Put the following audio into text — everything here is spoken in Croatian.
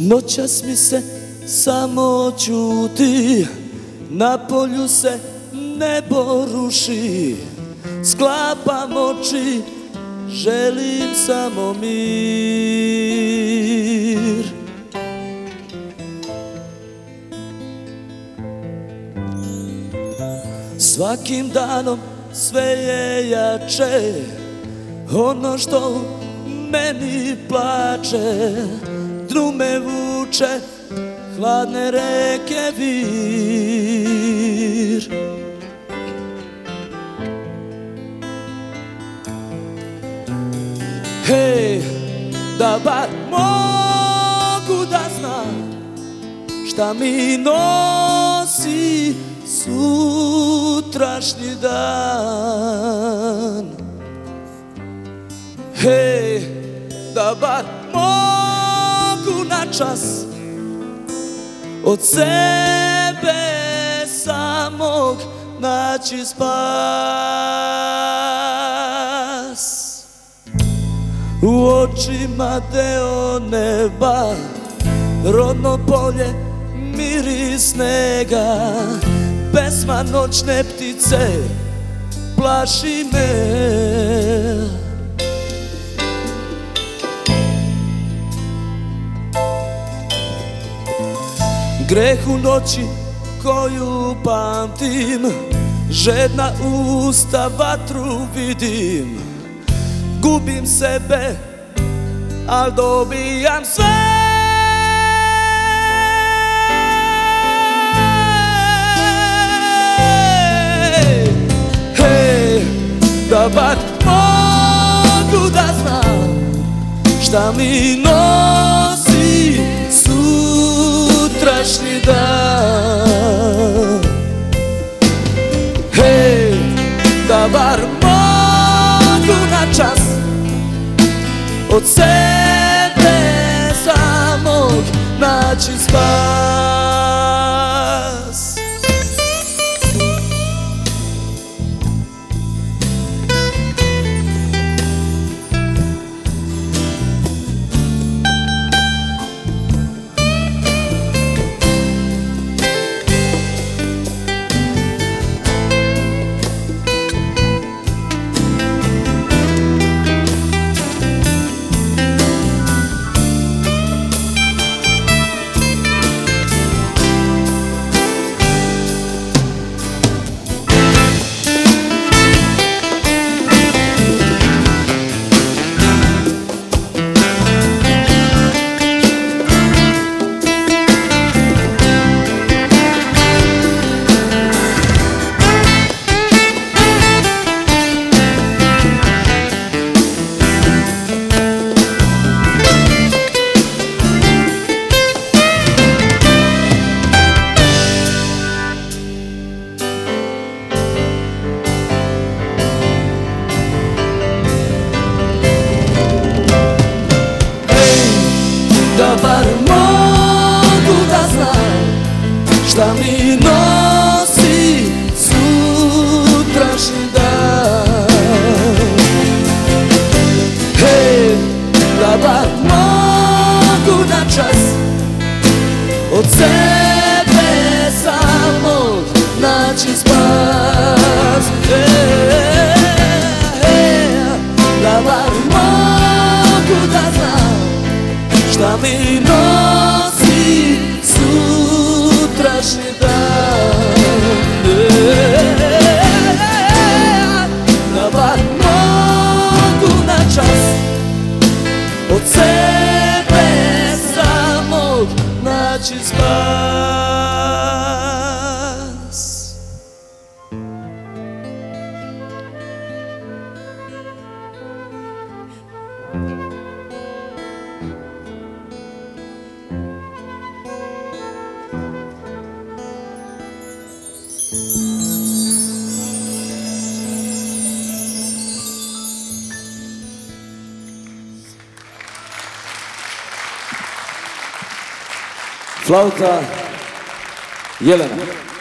Noćas mi se samo ćuti, na polju se nebo ruši. Sklapam oči, želim samo mir. Svakim danom sve je jače ono što u meni plače. Dnu me vuče hladne reke vir. Hej, da bar mogu da znam šta mi nosi sutrašnji dan. Hej, da bar mogu na čas od sebe samog naći spas. U očima deo neba, rodno polje, miris snega. Pesma noćne ptice plaši me. Greh u noći koju pamtim, žedna usta vatru vidim. Gubim sebe, al dobijam sve. Hej, da bar mogu da znam šta mi nosi sutrašnji dan. Hej, da bar mogu na čas od sebe samog naći spas. Da bar mogu da znam šta mi nosi sutrašnji dan. Hej, da bar mogu na čas od sebe samog naći spas. Hej, da bar mogu da znam šta mi nosi sutrašnji dan. Da bar mogu na čas od sebe samog naći spas. Flauta Jelena.